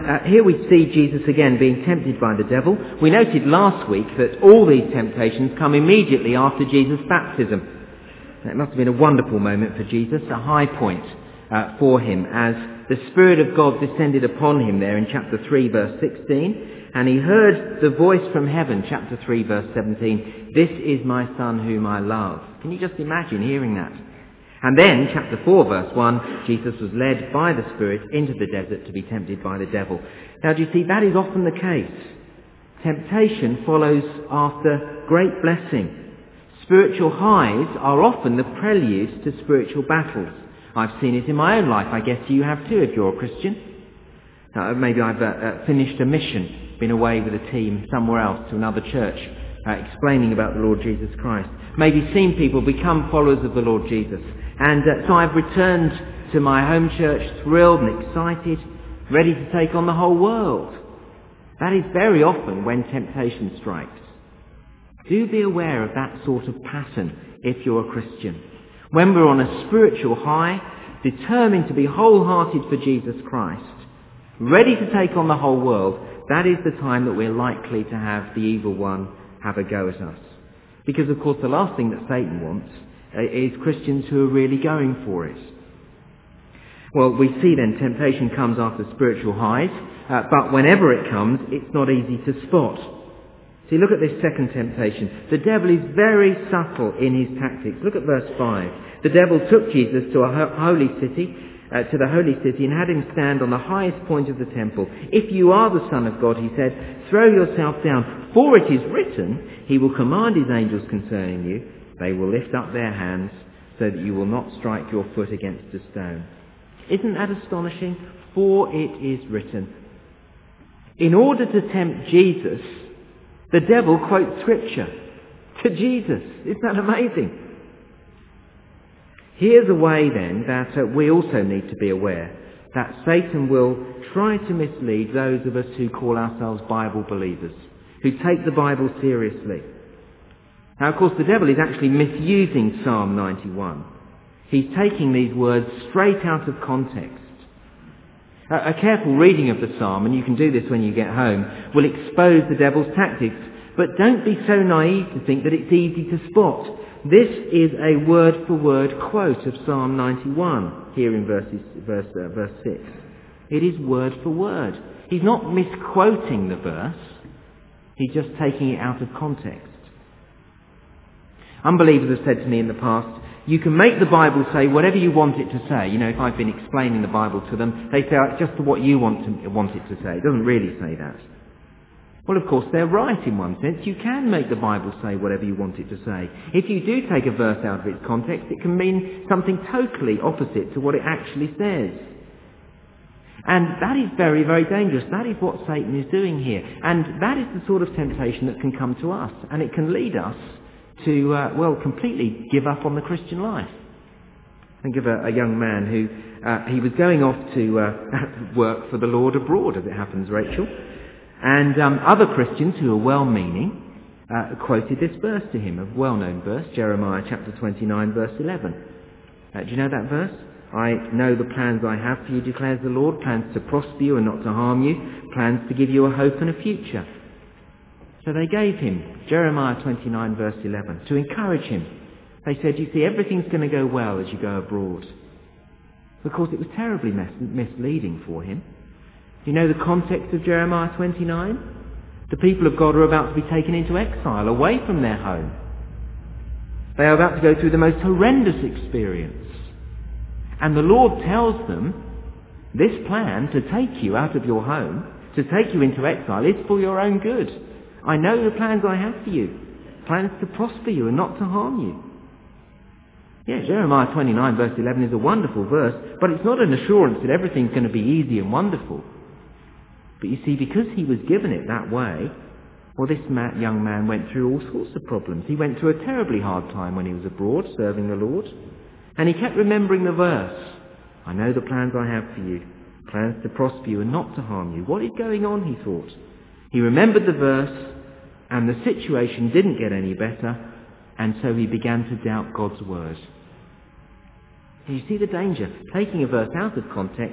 here we see Jesus again being tempted by the devil. We noted last week that all these temptations come immediately after Jesus' baptism. It must have been a wonderful moment for Jesus, a high point for him, as the Spirit of God descended upon him there in chapter 3, verse 16, and he heard the voice from heaven, chapter 3, verse 17, "This is my Son whom I love." Can you just imagine hearing that? And then, chapter 4, verse 1, Jesus was led by the Spirit into the desert to be tempted by the devil. Now, do you see, that is often the case. Temptation follows after great blessing. Spiritual highs are often the prelude to spiritual battles. I've seen it in my own life. I guess you have too if you're a Christian. Maybe I've finished a mission, been away with a team somewhere else to another church, explaining about the Lord Jesus Christ. Maybe seen people become followers of the Lord Jesus. And so I've returned to my home church thrilled and excited, ready to take on the whole world. That is very often when temptation strikes. Do be aware of that sort of pattern if you're a Christian. When we're on a spiritual high, determined to be wholehearted for Jesus Christ, ready to take on the whole world, that is the time that we're likely to have the evil one have a go at us. Because, of course, the last thing that Satan wants is Christians who are really going for it. Well, we see then temptation comes after spiritual highs, but whenever it comes, it's not easy to spot. See, look at this second temptation. The devil is very subtle in his tactics. Look at verse 5. The devil took Jesus to the holy city, and had him stand on the highest point of the temple. "If you are the Son of God," he said, "throw yourself down, for it is written, he will command his angels concerning you. They will lift up their hands so that you will not strike your foot against a stone." Isn't that astonishing? For it is written. In order to tempt Jesus, the devil quotes Scripture to Jesus. Isn't that amazing? Here's a way then that we also need to be aware that Satan will try to mislead those of us who call ourselves Bible believers, who take the Bible seriously. Now, of course, the devil is actually misusing Psalm 91. He's taking these words straight out of context. A careful reading of the psalm, and you can do this when you get home, will expose the devil's tactics. But don't be so naive to think that it's easy to spot. This is a word-for-word quote of Psalm 91, here in verse 6. It is word for word. He's not misquoting the verse. He's just taking it out of context. Unbelievers have said to me in the past, you can make the Bible say whatever you want it to say. You know, if I've been explaining the Bible to them, they say, oh, it's just what you want it to say. It doesn't really say that. Well, of course, they're right in one sense. You can make the Bible say whatever you want it to say. If you do take a verse out of its context, it can mean something totally opposite to what it actually says. And that is very, very dangerous. That is what Satan is doing here. And that is the sort of temptation that can come to us. And it can lead us to, completely give up on the Christian life. Think of a young man who, he was going off to work for the Lord abroad, as it happens, Rachel. And other Christians who are well-meaning quoted this verse to him, a well-known verse, Jeremiah chapter 29, verse 11. Do you know that verse? I know the plans I have for you, declares the Lord, plans to prosper you and not to harm you, plans to give you a hope and a future. So they gave him Jeremiah 29, verse 11, to encourage him. They said, you see, everything's going to go well as you go abroad. Of course, it was terribly misleading for him. Do you know the context of Jeremiah 29? The people of God are about to be taken into exile, away from their home. They are about to go through the most horrendous experience. And the Lord tells them, this plan to take you out of your home, to take you into exile, is for your own good. I know the plans I have for you, plans to prosper you and not to harm you. Yeah, Jeremiah 29 verse 11 is a wonderful verse, but it's not an assurance that everything's going to be easy and wonderful. But you see, because he was given it that way, well, this young man went through all sorts of problems. He went through a terribly hard time when he was abroad serving the Lord. And he kept remembering the verse, I know the plans I have for you, plans to prosper you and not to harm you. What is going on, he thought. He remembered the verse, and the situation didn't get any better, and so he began to doubt God's word. And you see the danger, taking a verse out of context,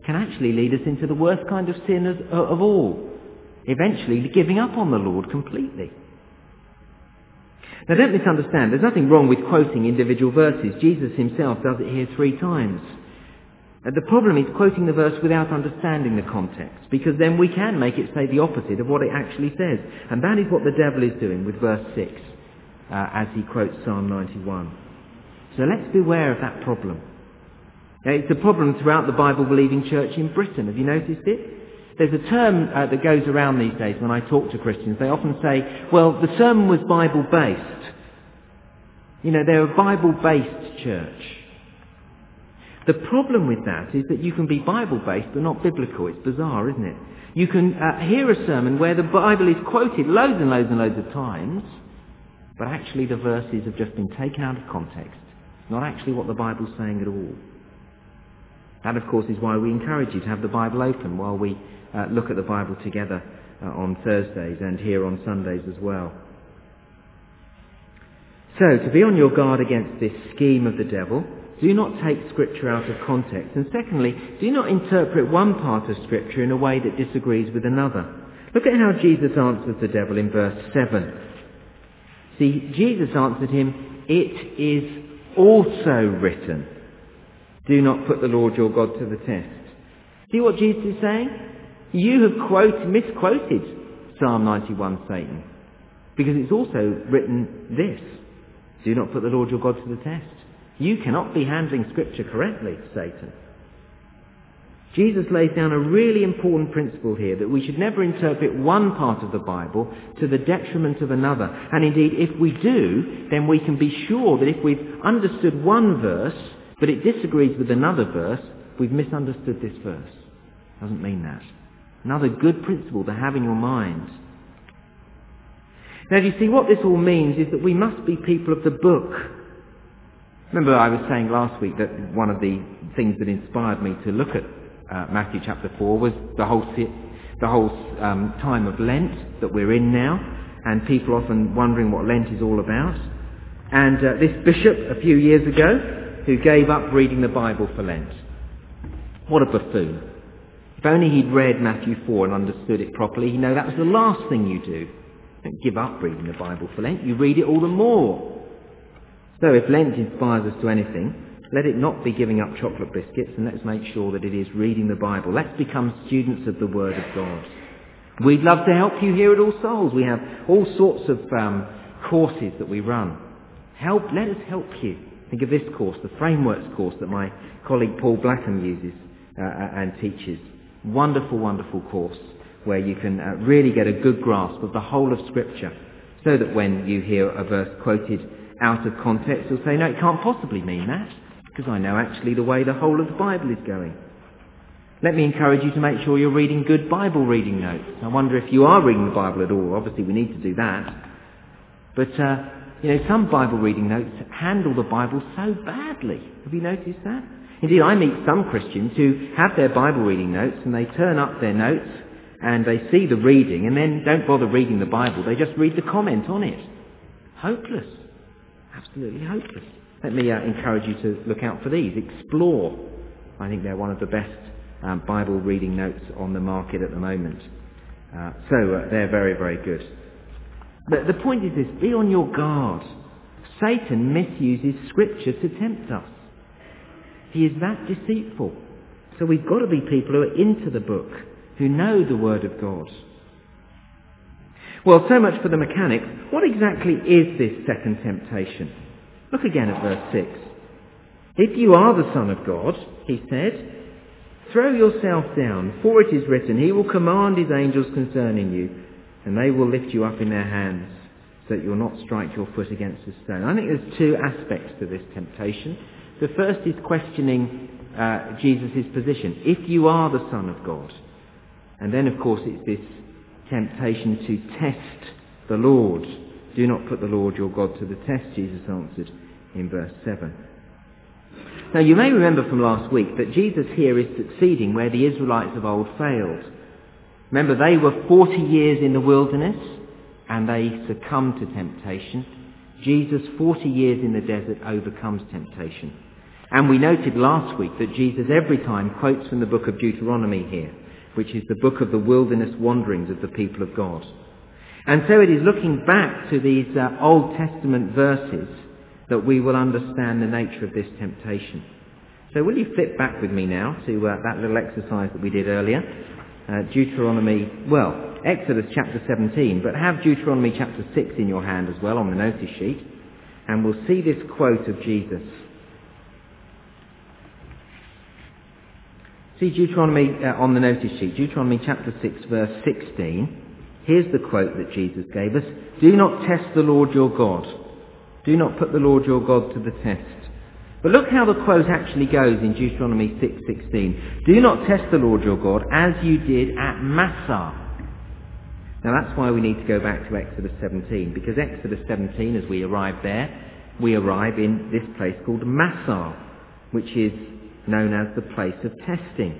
can actually lead us into the worst kind of sin of all, eventually giving up on the Lord completely. Now don't misunderstand, there's nothing wrong with quoting individual verses. Jesus himself does it here 3 times. The problem is quoting the verse without understanding the context, because then we can make it say the opposite of what it actually says. And that is what the devil is doing with verse 6 as he quotes Psalm 91. So let's beware of that problem. Now, it's a problem throughout the Bible-believing church in Britain. Have you noticed it? There's a term that goes around these days when I talk to Christians. They often say, well, the sermon was Bible-based. You know, they're a Bible-based church. The problem with that is that you can be Bible-based but not biblical. It's bizarre, isn't it? You can hear a sermon where the Bible is quoted loads and loads and loads of times, but actually the verses have just been taken out of context. It's not actually what the Bible's saying at all. That, of course, is why we encourage you to have the Bible open while we look at the Bible together on Thursdays and here on Sundays as well. So, to be on your guard against this scheme of the devil, do not take Scripture out of context. And secondly, do not interpret one part of Scripture in a way that disagrees with another. Look at how Jesus answers the devil in verse 7. See, Jesus answered him, "It is also written, do not put the Lord your God to the test." See what Jesus is saying? You have misquoted Psalm 91, Satan, because it's also written this, do not put the Lord your God to the test. You cannot be handling Scripture correctly, Satan. Jesus lays down a really important principle here, that we should never interpret one part of the Bible to the detriment of another. And indeed, if we do, then we can be sure that if we've understood one verse, but it disagrees with another verse, we've misunderstood this verse. Doesn't mean that. Another good principle to have in your mind. Now, do you see what this all means is that we must be people of the book. Remember I was saying last week that one of the things that inspired me to look at Matthew chapter 4 was the whole time of Lent that we're in now, and people often wondering what Lent is all about. And this bishop a few years ago who gave up reading the Bible for Lent. What a buffoon. If only he'd read Matthew 4 and understood it properly, he'd know that was the last thing you do. Don't give up reading the Bible for Lent, you read it all the more. So if Lent inspires us to anything, let it not be giving up chocolate biscuits, and let's make sure that it is reading the Bible. Let's become students of the Word of God. We'd love to help you here at All Souls. We have all sorts of courses that we run. Let us help you. Think of this course, the Frameworks course that my colleague Paul Blackham uses and teaches. Wonderful, wonderful course where you can really get a good grasp of the whole of Scripture, so that when you hear a verse quoted out of context, you'll say, no, it can't possibly mean that, because I know actually the way the whole of the Bible is going. Let me encourage you to make sure you're reading good Bible reading notes. I wonder if you are reading the Bible at all. Obviously we need to do that. But, some Bible reading notes handle the Bible so badly. Have you noticed that? Indeed, I meet some Christians who have their Bible reading notes and they turn up their notes and they see the reading and then don't bother reading the Bible. They just read the comment on it. Hopeless. Absolutely hopeless. Let me encourage you to look out for these. Explore. I think they're one of the best Bible reading notes on the market at the moment. So they're very, very good. But the point is this, be on your guard. Satan misuses Scripture to tempt us. He is that deceitful. So we've got to be people who are into the book, who know the Word of God. Well, so much for the mechanics. What exactly is this second temptation? Look again at verse 6. If you are the Son of God, he said, throw yourself down, for it is written, he will command his angels concerning you, and they will lift you up in their hands, so that you'll not strike your foot against a stone. I think there's two aspects to this temptation. The first is questioning Jesus' position. If you are the Son of God. And then, of course, it's this temptation to test the Lord. Do not put the Lord your God to the test, Jesus answered in verse 7. Now, you may remember from last week that Jesus here is succeeding where the Israelites of old failed. Remember, they were 40 years in the wilderness and they succumbed to temptation. Jesus, 40 years in the desert, overcomes temptation. And we noted last week that Jesus every time quotes from the book of Deuteronomy here, which is the book of the wilderness wanderings of the people of God. And so it is looking back to these Old Testament verses that we will understand the nature of this temptation. So will you flip back with me now to that little exercise that we did earlier? Exodus chapter 17, but have Deuteronomy chapter 6 in your hand as well on the notice sheet. And we'll see this quote of Jesus. See Deuteronomy on the notice sheet, Deuteronomy chapter 6 verse 16. Here's the quote that Jesus gave us. Do not test the Lord your God. Do not put the Lord your God to the test. But look how the quote actually goes in Deuteronomy 6:16. Do not test the Lord your God as you did at Massah. Now that's why we need to go back to Exodus 17, because Exodus 17, as we arrive there, we arrive in this place called Massah, which is known as the place of testing.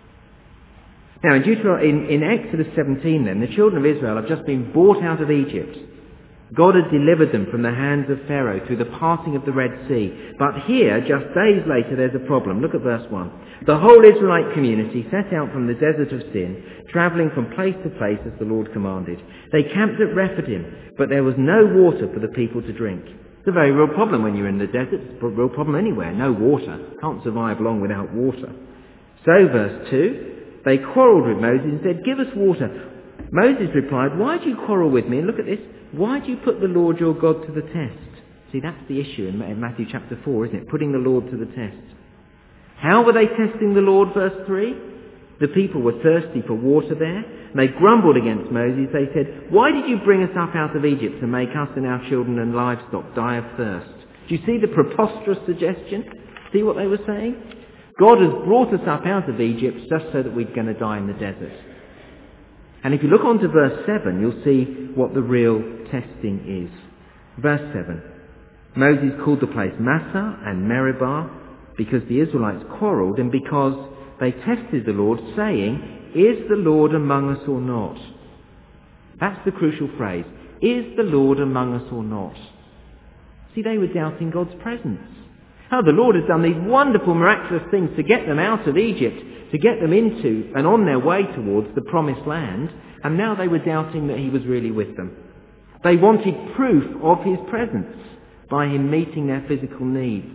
Now in Exodus 17 then, the children of Israel have just been brought out of Egypt. God had delivered them from the hands of Pharaoh through the parting of the Red Sea. But here, just days later, there's a problem. Look at verse 1. The whole Israelite community set out from the desert of Sin, travelling from place to place as the Lord commanded. They camped at Rephidim, but there was no water for the people to drink. It's a very real problem when you're in the desert. It's a real problem anywhere. No water. Can't survive long without water. So, verse 2, they quarrelled with Moses and said, give us water. Moses replied, why do you quarrel with me? And look at this. Why do you put the Lord your God to the test? See, that's the issue in Matthew chapter 4, isn't it? Putting the Lord to the test. How were they testing the Lord? Verse 3. The people were thirsty for water there. And they grumbled against Moses. They said, why did you bring us up out of Egypt to make us and our children and livestock die of thirst? Do you see the preposterous suggestion? See what they were saying? God has brought us up out of Egypt just so that we're going to die in the desert. And if you look on to verse 7, you'll see what the real testing is. Verse 7. Moses called the place Massah and Meribah because the Israelites quarrelled and because they tested the Lord, saying, is the Lord among us or not? That's the crucial phrase. Is the Lord among us or not? See, they were doubting God's presence. Oh, the Lord has done these wonderful, miraculous things to get them out of Egypt, to get them into and on their way towards the promised land, and now they were doubting that he was really with them. They wanted proof of his presence by him meeting their physical needs.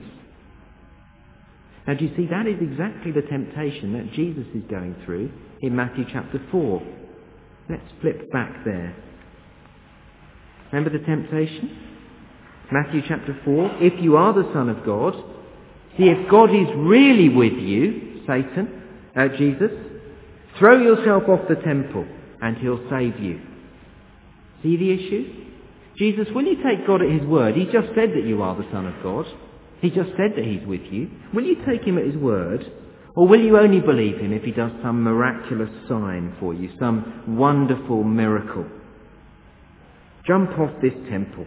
Now, do you see, that is exactly the temptation that Jesus is going through in Matthew chapter 4. Let's flip back there. Remember the temptation? Matthew chapter 4, if you are the Son of God, see, if God is really with you, Jesus, throw yourself off the temple and he'll save you. See the issue? Jesus, will you take God at his word? He just said that you are the Son of God. He just said that he's with you. Will you take him at his word? Or will you only believe him if he does some miraculous sign for you, some wonderful miracle? Jump off this temple.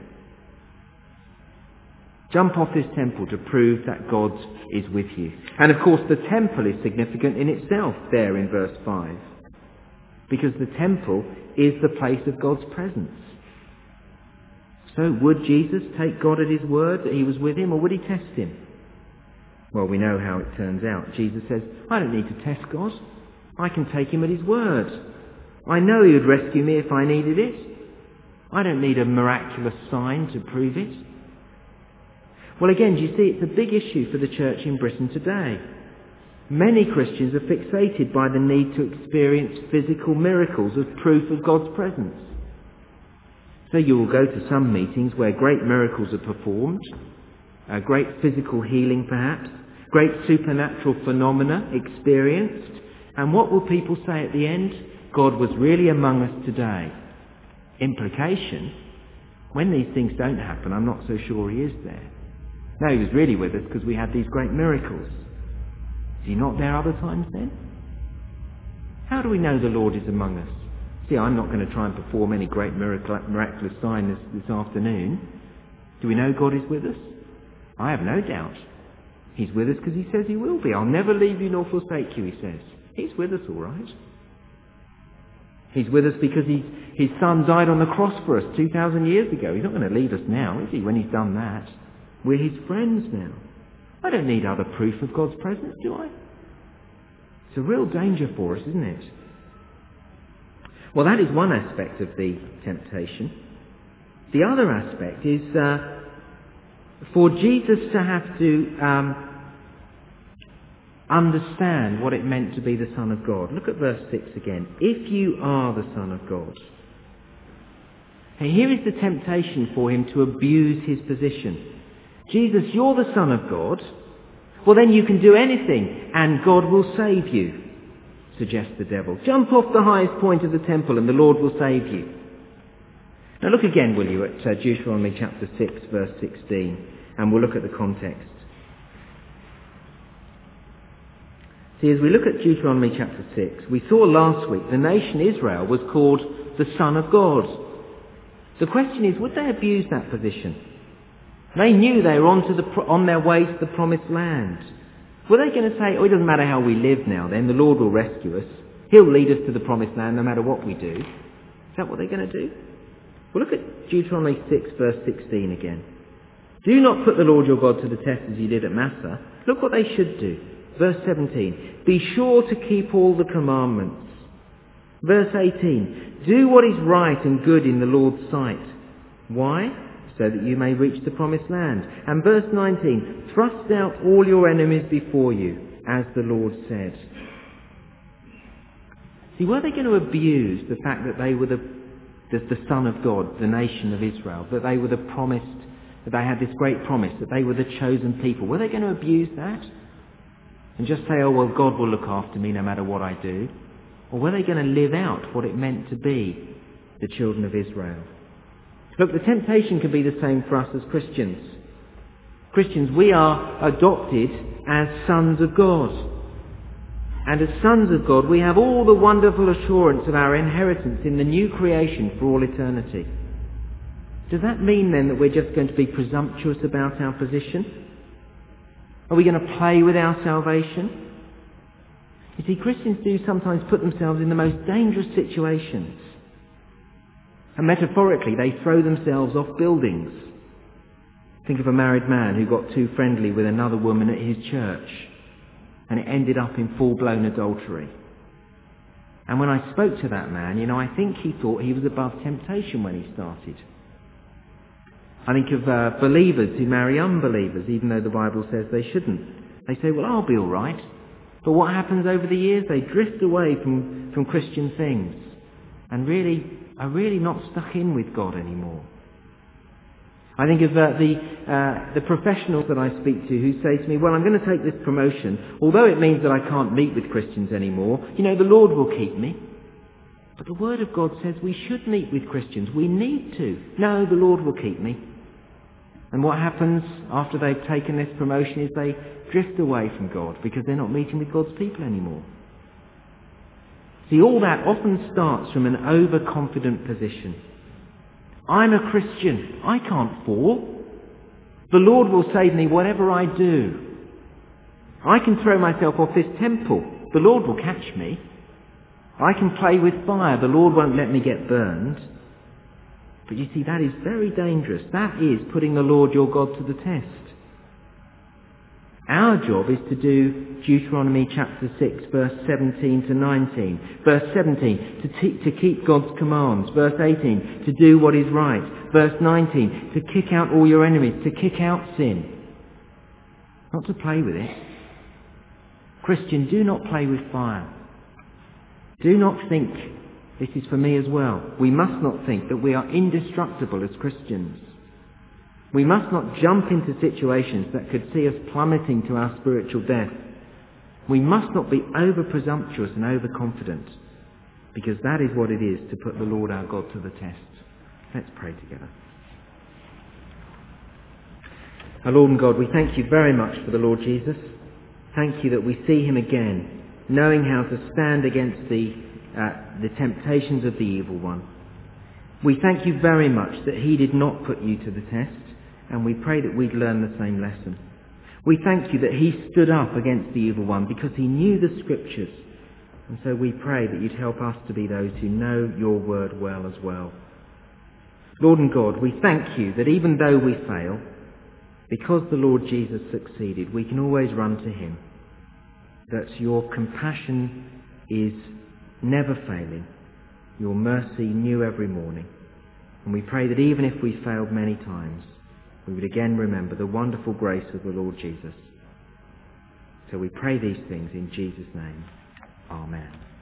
Jump off this temple to prove that God is with you. And of course the temple is significant in itself there in verse 5. Because the temple is the place of God's presence. So would Jesus take God at his word that he was with him, or would he test him? Well, we know how it turns out. Jesus says, I don't need to test God. I can take him at his word. I know he would rescue me if I needed it. I don't need a miraculous sign to prove it. Well, again, do you see, it's a big issue for the church in Britain today. Many Christians are fixated by the need to experience physical miracles as proof of God's presence. So you will go to some meetings where great miracles are performed, great physical healing perhaps, great supernatural phenomena experienced, and what will people say at the end? God was really among us today. Implication, when these things don't happen, I'm not so sure he is there. No, he was really with us because we had these great miracles. Is he not there other times then? How do we know the Lord is among us? See, I'm not going to try and perform any great miraculous sign this afternoon. Do we know God is with us? I have no doubt. He's with us because he says he will be. I'll never leave you nor forsake you, he says. He's with us all right. He's with us because his son died on the cross for us 2,000 years ago. He's not going to leave us now, is he, when he's done that? We're his friends now. I don't need other proof of God's presence, do I? It's a real danger for us, isn't it? Well, that is one aspect of the temptation. The other aspect is for Jesus to have to understand what it meant to be the Son of God. Look at verse 6 again. If you are the Son of God. And here is the temptation for him to abuse his position. Jesus, you're the Son of God. Well, then you can do anything and God will save you, suggests the devil. Jump off the highest point of the temple and the Lord will save you. Now look again, will you, at Deuteronomy chapter 6, verse 16, and we'll look at the context. See, as we look at Deuteronomy chapter 6, we saw last week the nation Israel was called the Son of God. The question is, would they abuse that position? They knew they were on their way to the promised land. Were they going to say, it doesn't matter how we live now then, the Lord will rescue us. He'll lead us to the promised land no matter what we do. Is that what they're going to do? Well, look at Deuteronomy 6, verse 16 again. Do not put the Lord your God to the test as you did at Massah. Look what they should do. Verse 17, be sure to keep all the commandments. Verse 18, do what is right and good in the Lord's sight. Why? So that you may reach the promised land. And verse 19, thrust out all your enemies before you, as the Lord said. See, were they going to abuse the fact that they were the Son of God, the nation of Israel, that they were the promised, that they had this great promise, that they were the chosen people? Were they going to abuse that? And just say, oh, well, God will look after me no matter what I do? Or were they going to live out what it meant to be the children of Israel? Look, the temptation can be the same for us as Christians. Christians, we are adopted as sons of God. And as sons of God, we have all the wonderful assurance of our inheritance in the new creation for all eternity. Does that mean then that we're just going to be presumptuous about our position? Are we going to play with our salvation? You see, Christians do sometimes put themselves in the most dangerous situations. And metaphorically, they throw themselves off buildings. Think of a married man who got too friendly with another woman at his church, and it ended up in full-blown adultery. And when I spoke to that man, I think he thought he was above temptation when he started. I think of believers who marry unbelievers, even though the Bible says they shouldn't. They say, well, I'll be all right. But what happens over the years? They drift away from Christian things and are really not stuck in with God anymore. I think of the professionals that I speak to who say to me, well, I'm going to take this promotion. Although it means that I can't meet with Christians anymore, the Lord will keep me. But the Word of God says we should meet with Christians. We need to. No, the Lord will keep me. And what happens after they've taken this promotion is they drift away from God because they're not meeting with God's people anymore. See, all that often starts from an overconfident position. I'm a Christian. I can't fall. The Lord will save me whatever I do. I can throw myself off this temple. The Lord will catch me. I can play with fire. The Lord won't let me get burned. But you see, that is very dangerous. That is putting the Lord your God to the test. Our job is to do Deuteronomy chapter 6, verse 17 to 19. Verse 17, to keep God's commands. Verse 18, to do what is right. Verse 19, to kick out all your enemies, to kick out sin. Not to play with it. Christian, do not play with fire. Do not think this is for me as well. We must not think that we are indestructible as Christians. We must not jump into situations that could see us plummeting to our spiritual death. We must not be over-presumptuous and overconfident, because that is what it is to put the Lord our God to the test. Let's pray together. Our Lord and God, we thank you very much for the Lord Jesus. Thank you that we see him again, knowing how to stand against the temptations of the evil one. We thank you very much that he did not put you to the test, and we pray that we'd learn the same lesson. We thank you that he stood up against the evil one because he knew the Scriptures, and so we pray that you'd help us to be those who know your word well as well. Lord and God, we thank you that even though we fail, because the Lord Jesus succeeded, we can always run to him. That your compassion is never failing, your mercy new every morning. And we pray that even if we failed many times, we would again remember the wonderful grace of the Lord Jesus. So we pray these things in Jesus' name. Amen.